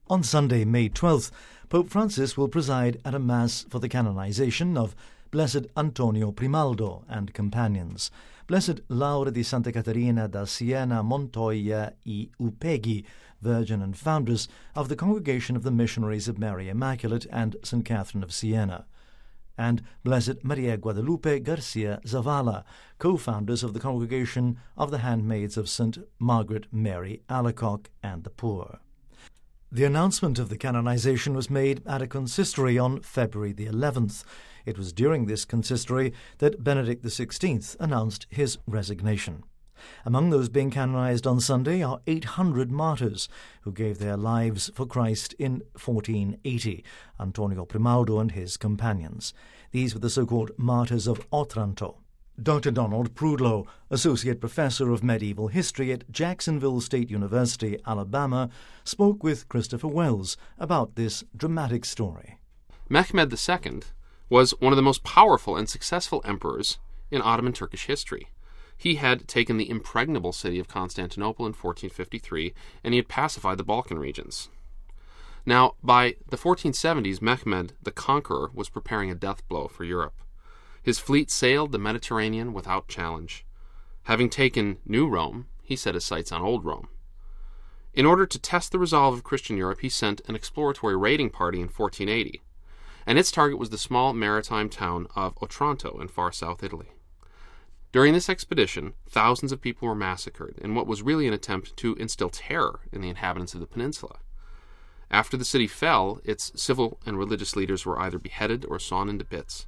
On Sunday, May 12th, Pope Francis will preside at a Mass for the canonization of Blessed Antonio Primaldo and companions, Blessed Laura di Santa Caterina da Siena Montoya y Upeghi, Virgin and foundress of the Congregation of the Missionaries of Mary Immaculate and St. Catherine of Siena, and Blessed Maria Guadalupe Garcia Zavala, co-founders of the Congregation of the Handmaids of St. Margaret Mary Alacoque and the Poor. The announcement of the canonization was made at a consistory on February the 11th. It was during this consistory that Benedict XVI announced his resignation. Among those being canonized on Sunday are 800 martyrs who gave their lives for Christ in 1480, Antonio Primaldo and his companions. These were the so-called Martyrs of Otranto. Dr. Donald Prudlow, Associate Professor of Medieval History at Jacksonville State University, Alabama, spoke with Christopher Wells about this dramatic story. Mehmed II was one of the most powerful and successful emperors in Ottoman Turkish history. He had taken the impregnable city of Constantinople in 1453, and he had pacified the Balkan regions. Now, by the 1470s, Mehmed the Conqueror was preparing a death blow for Europe. His fleet sailed the Mediterranean without challenge. Having taken New Rome, he set his sights on Old Rome. In order to test the resolve of Christian Europe, he sent an exploratory raiding party in 1480, and its target was the small maritime town of Otranto in far south Italy. During this expedition, thousands of people were massacred in what was really an attempt to instill terror in the inhabitants of the peninsula. After the city fell, its civil and religious leaders were either beheaded or sawn into bits.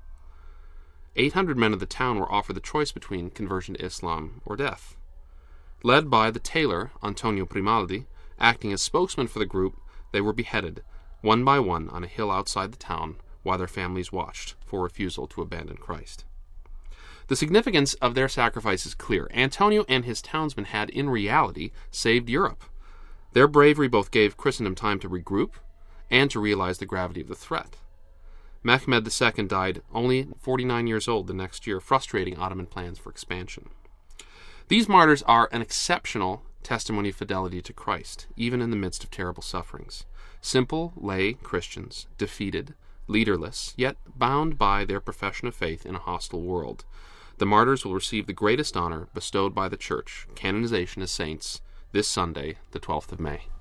800 men of the town were offered the choice between conversion to Islam or death. Led by the tailor, Antonio Primaldi, acting as spokesman for the group, they were beheaded, one by one, on a hill outside the town, while their families watched for refusal to abandon Christ. The significance of their sacrifice is clear. Antonio and his townsmen had, in reality, saved Europe. Their bravery both gave Christendom time to regroup and to realize the gravity of the threat. Mehmed II died only 49 years old the next year, frustrating Ottoman plans for expansion. These martyrs are an exceptional testimony of fidelity to Christ, even in the midst of terrible sufferings. Simple lay Christians, defeated, leaderless, yet bound by their profession of faith in a hostile world. The martyrs will receive the greatest honor bestowed by the Church, canonization as saints, this Sunday, the 12th of May.